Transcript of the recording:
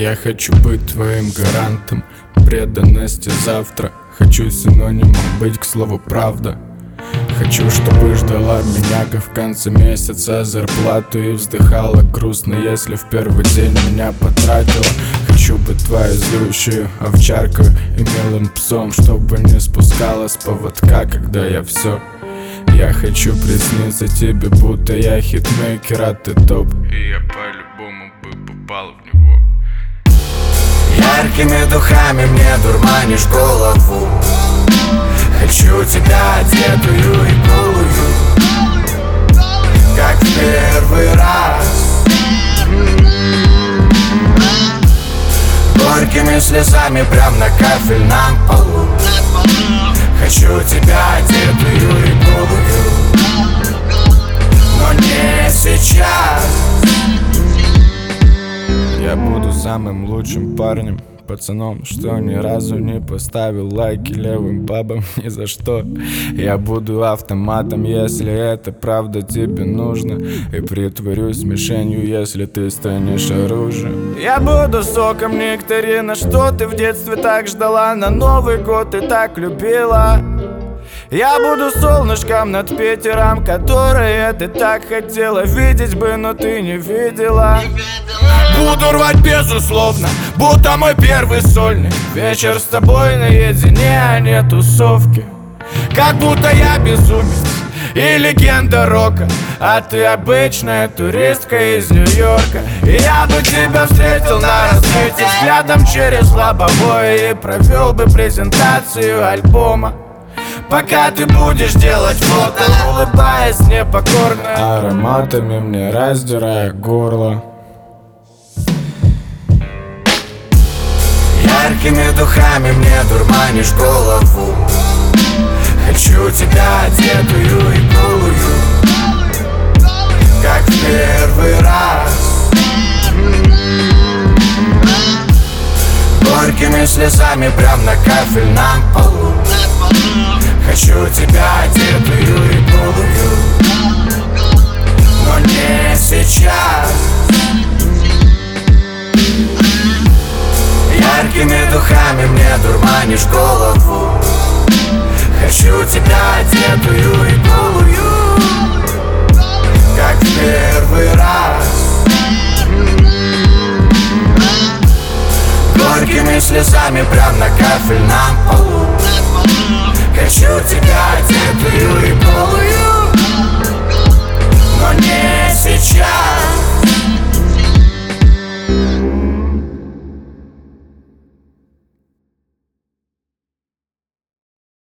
Я хочу быть твоим гарантом преданности завтра. Хочу синонимом быть к слову правда. Хочу, чтобы ждала меня, как в конце месяца зарплату, и вздыхала грустно, если в первый день меня потратила. Хочу быть твоей злющей овчаркой и милым псом, чтобы не спускала с поводка, когда я все. Я хочу присниться тебе, будто я хитмейкер, а ты топ, и я по-любому бы попал в него. Яркими духами мне дурманишь голову. Хочу тебя одетую и голую, как в первый раз. Горькими слезами прям на кафельном полу. Хочу тебя одетую и голую, но не сейчас. Я буду самым лучшим парнем, пацаном, что ни разу не поставил лайки левым бабам ни за что. Я буду автоматом, если это правда тебе нужно, и притворюсь мишенью, если ты станешь оружием. Я буду соком нектарина, что ты в детстве так ждала, на Новый год ты так любила. Я буду солнышком над Питером, которое ты так хотела видеть бы, но ты не видела. Буду рвать безусловно, будто мой первый сольный вечер с тобой наедине, а не тусовки. Как будто я безумец и легенда рока, а ты обычная туристка из Нью-Йорка. И я бы тебя встретил на рассвете взглядом через лобовое и провел бы презентацию альбома, пока ты будешь делать фото, улыбаясь непокорно, ароматами мне раздирая горло. Яркими духами мне дурманишь голову. Хочу тебя одетую и голую, как в первый раз. Горькими слезами прям на кафельном полу. Хочу тебя одетую и голую, но не сейчас. Яркими духами мне дурманишь голову. Хочу тебя одетую и голую, как в первый раз. Горькими слезами прям на кафельном полу. Хочу тебя одетую и голую, но не сейчас.